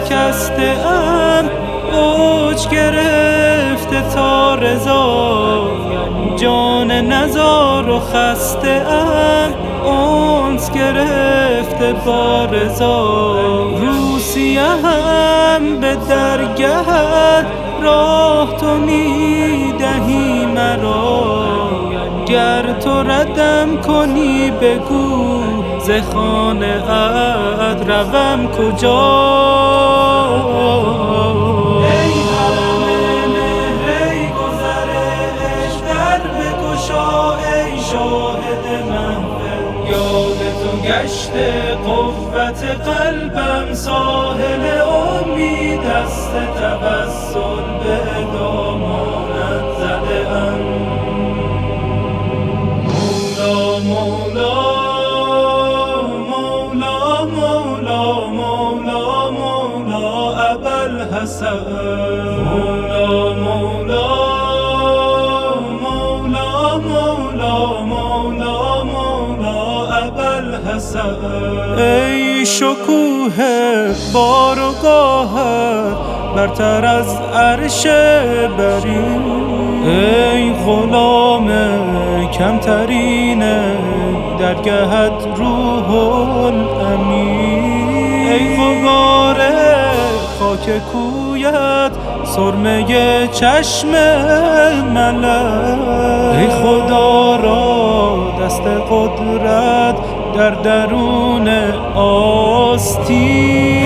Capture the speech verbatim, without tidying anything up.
شکسته ام، اوج گرفته تا رضا، جان نزار و خسته ام، اونس گرفته با رضا. روسیه هم به درگهت راه تو میدهی مرا، گر تو ردم کنی بگو ز خانه ات روم کجا. ای حرم مهر ای گذر عشق در بگشا، ای شاهد محفل یاد تو گشته قوت قلبم، ساحل امید دست توسل به دامانت زده ام. مولا مولا مولا مولا مولا ابوالحسن، مولا مولا مولا مولا مولا مولا ابوالحسن. ای شکوه بارگاهت برتر از عرش برین، ای غلام کمترین درگهت روح الامین. ای غبار خاک کویت سرمه چشم ملک، ای خدا را دست قدرت در درون آستین.